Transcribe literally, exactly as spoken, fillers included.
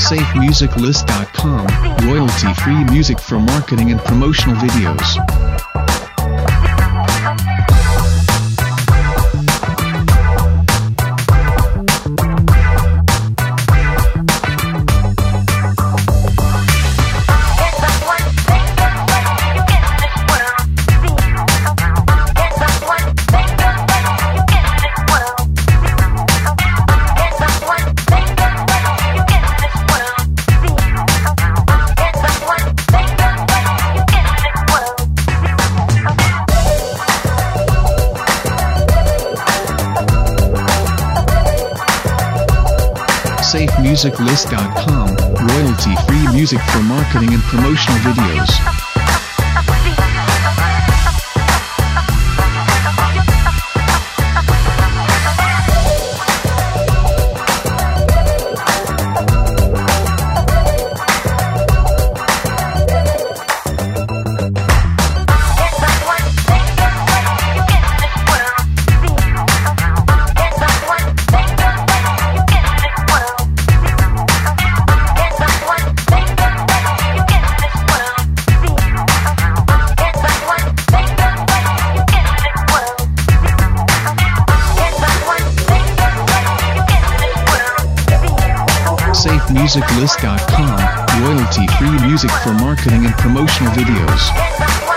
safe music list dot com, royalty-free music for marketing and promotional videos. safe music list dot com, royalty-free music for marketing and promotional videos. safe music list dot com, royalty-free music for marketing and promotional videos.